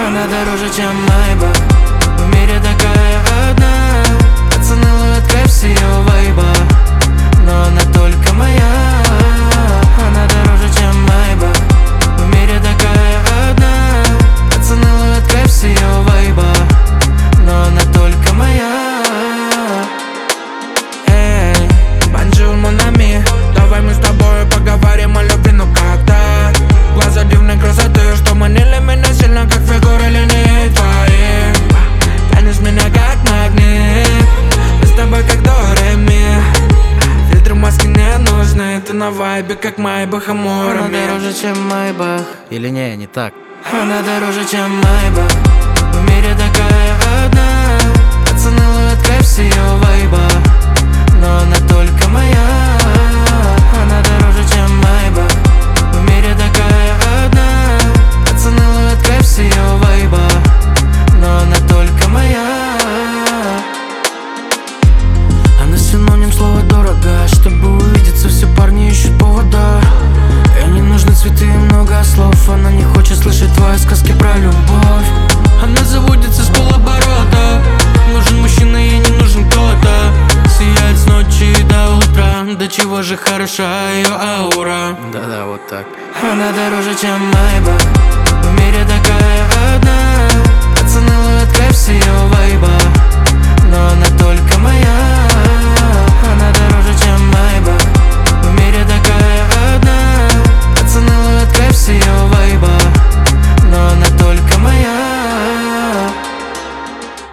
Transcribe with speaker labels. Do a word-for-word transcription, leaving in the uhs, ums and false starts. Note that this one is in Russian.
Speaker 1: Она дороже, чем Майбах. В мире такая одна. Пацаны ловят кайф с ее вайба, но она только моя. Она дороже, чем Майбах. В мире такая одна. Пацаны ловят кайф с ее вайба, но она только моя. Эй, бонжур, мон ами, давай мы с тобой поговорим о любви, ну когда глаза дивной красоты, что манили меня сильно, как фигуры линий твоих. Тянешь меня как магнит, мы с тобой как до ре ми. Фильтры маски не нужны, ты на вайбе, как Майбах, амор. Она дороже, чем Майбах.
Speaker 2: Или не, не так.
Speaker 1: Она дороже, чем Майбах. В мире такая одна. Пацаны ловят кайф с ее вайба, но она только моя. Она дороже, чем Майбах. В мире такая одна. Пацаны ловят кайф с ее вайба, но она только моя. Она синоним слова дорого. Чтобы увидеться, все парни ищут повода. Ей не нужны цветы и много слов. Она не хочет слышать твои сказки про любовь. Она заводится с полоборота. Нужен мужчина, ей не нужен кто-то. Сияет с ночи до утра. До чего же хороша ее аура.
Speaker 2: Да-да, вот так.
Speaker 1: Она дороже, чем Майбах. В мире такая одна. Пацаны ловят кайф с ее вайба, но она только моя.